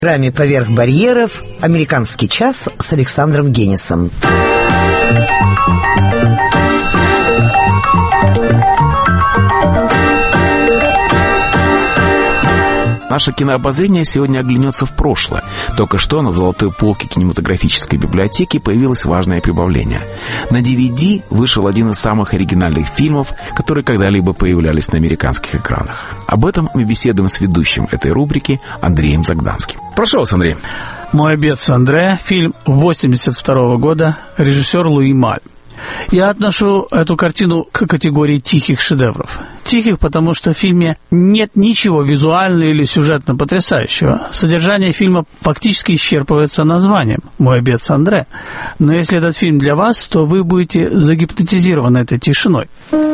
В программе «Поверх барьеров» «Американский час» с Александром Генисом. Наше кинообозрение сегодня оглянется в прошлое. Только что на золотой полке кинематографической библиотеки появилось важное прибавление. На DVD вышел один из самых оригинальных фильмов, которые когда-либо появлялись на американских экранах. Об этом мы беседуем с ведущим этой рубрики Андреем Загданским. Прошу вас, Андрей. «Мой обед с Андре», фильм 1982 года, режиссер Луи Маль. Я отношу эту картину к категории тихих шедевров. Тихих, потому что в фильме нет ничего визуально или сюжетно потрясающего. Содержание фильма фактически исчерпывается названием «Мой обед с Андре». Но если этот фильм для вас, то вы будете загипнотизированы этой тишиной.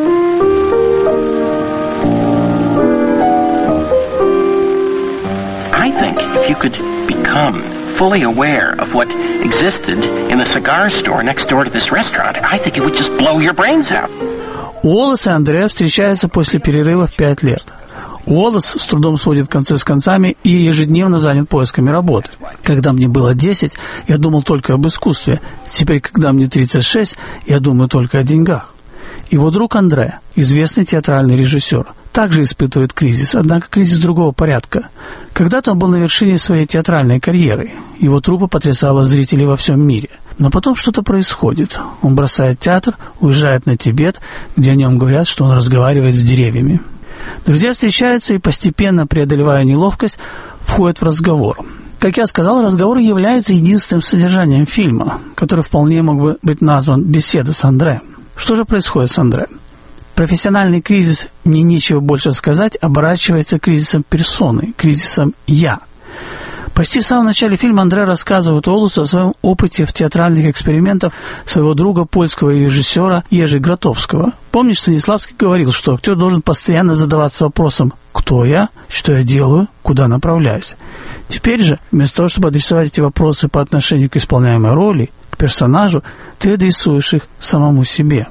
I think if you could become fully aware of what existed in the cigar store next door to this restaurant, I think it would just blow your brains out. Уоллес и Андре встречаются после перерыва в 5 лет. Уоллес с трудом сводит концы с концами и ежедневно занят поисками работы. Когда мне было 10, я думал только об искусстве. Теперь, когда мне 36, я думаю только о деньгах. Его друг Андре, известный театральный режиссер, также испытывает кризис, однако кризис другого порядка. Когда-то он был на вершине своей театральной карьеры. Его труппа потрясала зрителей во всем мире. Но потом что-то происходит. Он бросает театр, уезжает на Тибет, где о нем говорят, что он разговаривает с деревьями. Друзья встречаются и, постепенно преодолевая неловкость, входят в разговор. Как я сказал, разговор является единственным содержанием фильма, который вполне мог бы быть назван «Беседа с Андре». Что же происходит с Андре? Профессиональный кризис, мне нечего больше сказать, оборачивается кризисом персоны, кризисом «я». Почти в самом начале фильма Андре рассказывает Уоллесу о своем опыте в театральных экспериментах своего друга, польского режиссера Ежи Гротовского. Помнишь, Станиславский говорил, что актер должен постоянно задаваться вопросом «Кто я? Что я делаю? Куда направляюсь?». Теперь же, вместо того, чтобы адресовать эти вопросы по отношению к исполняемой роли, к персонажу, ты адресуешь их самому себе.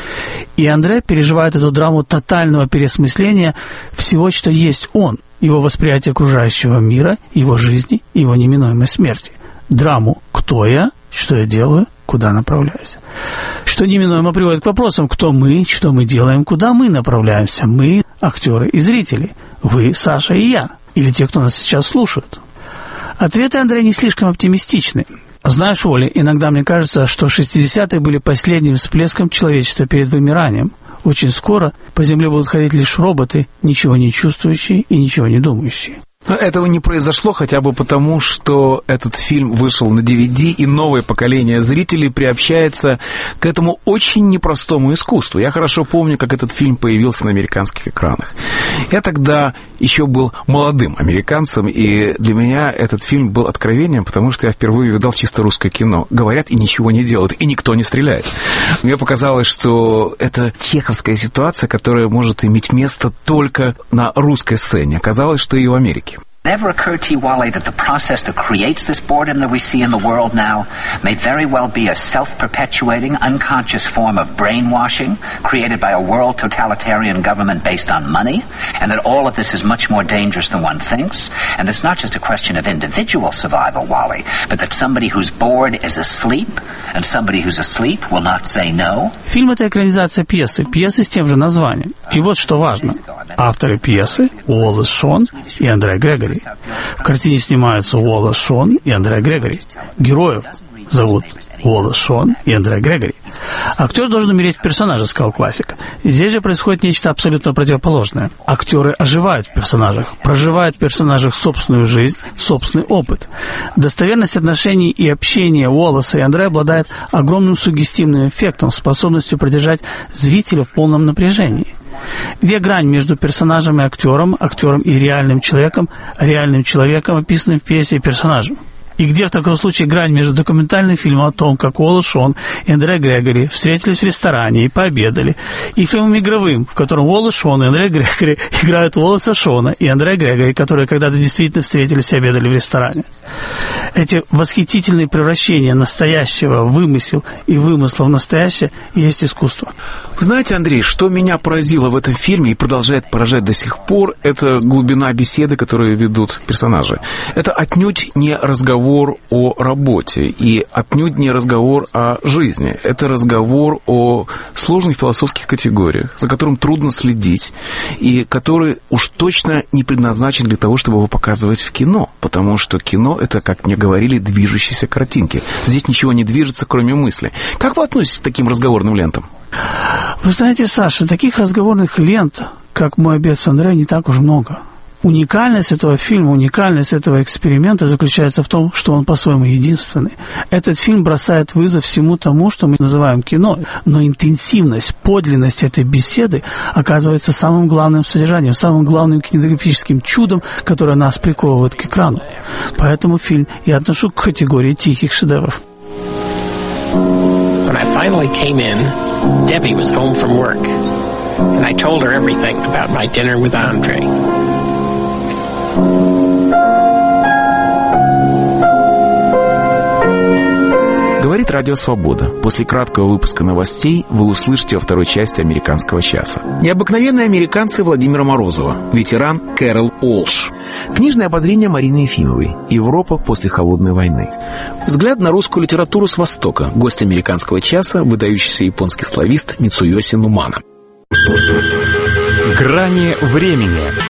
И Андре переживает эту драму тотального переосмысления всего, что есть он, его восприятие окружающего мира, его жизни, его неминуемой смерти. Драму «Кто я? Что я делаю? Куда направляюсь?». Что неминуемо приводит к вопросам «Кто мы? Что мы делаем? Куда мы направляемся?» Мы, актеры и зрители. Вы, Саша и я. Или те, кто нас сейчас слушают. Ответы Андрея не слишком оптимистичны. Знаешь, Оля, иногда мне кажется, что 60-е были последним всплеском человечества перед вымиранием. Очень скоро по земле будут ходить лишь роботы, ничего не чувствующие и ничего не думающие. Но этого не произошло хотя бы потому, что этот фильм вышел на DVD, и новое поколение зрителей приобщается к этому очень непростому искусству. Я хорошо помню, как этот фильм появился на американских экранах. Я тогда еще был молодым американцем, и для меня этот фильм был откровением, потому что я впервые видал чисто русское кино. Говорят и ничего не делают, и никто не стреляет. Мне показалось, что это чеховская ситуация, которая может иметь место только на русской сцене. Оказалось, что и в Америке. Never occurred to you, Wally, that the process that creates this boredom that we see in the world now may very well be a self-perpetuating, unconscious form of brainwashing created by a world totalitarian government based on money, and that all of this is much more dangerous than one thinks, and it's not just a question of individual survival, Wally, but that somebody who's bored is asleep, and somebody who's asleep will not say no. Фильм — это экранизация пьесы с тем же названием. И вот что важно. Авторы пьесы — Уоллес Шон и Андре Грегори. В картине снимаются Уоллес Шон и Андре Грегори. Героев зовут Уоллес Шон и Андре Грегори. Актер должен умереть в персонаже, сказал классик. Здесь же происходит нечто абсолютно противоположное. Актеры оживают в персонажах, проживают в персонажах собственную жизнь, собственный опыт. Достоверность отношений и общения Уоллеса и Андре обладает огромным суггестивным эффектом, способностью продержать зрителя в полном напряжении. Где грань между персонажем и актером, актером и реальным человеком, описанным в пьесе, и персонажем? И где в таком случае грань между документальным фильмом о том, как Уоллес Шон и Андре Грегори встретились в ресторане и пообедали, и фильмом игровым, в котором Уоллес Шон и Андре Грегори играют Уоллеса Шона и Андре Грегори, которые когда-то действительно встретились и обедали в ресторане? Эти восхитительные превращения настоящего в вымысел и вымысла в настоящее есть искусство. Вы знаете, Андрей, что меня поразило в этом фильме и продолжает поражать до сих пор, это глубина беседы, которую ведут персонажи. Это отнюдь не разговор о работе и отнюдь не разговор о жизни. Это разговор о сложных философских категориях, за которым трудно следить и который уж точно не предназначен для того, чтобы его показывать в кино. Потому что кино — это, как мне говорили, движущиеся картинки. Здесь ничего не движется, кроме мысли. Как вы относитесь к таким разговорным лентам? Вы знаете, Саша, таких разговорных лент, как «Мой обед с Андре», не так уж много. Уникальность этого фильма, уникальность этого эксперимента заключается в том, что он по-своему единственный. Этот фильм бросает вызов всему тому, что мы называем кино, но интенсивность, подлинность этой беседы оказывается самым главным содержанием, самым главным кинематографическим чудом, которое нас приковывает к экрану. Поэтому фильм я отношу к категории тихих шедевров. When I finally came in, Debbie was home from work, and I told her everything about my dinner with Andre. Говорит Радио Свобода. После краткого выпуска новостей вы услышите во второй части «Американского часа». Необыкновенные американцы Владимира Морозова, ветеран Кэрол Уолш. Книжное обозрение Марины Ефимовой. Европа после холодной войны. Взгляд на русскую литературу с Востока. Гость «Американского часа» выдающийся японский славист Мицуёси Нумана. Грани времени.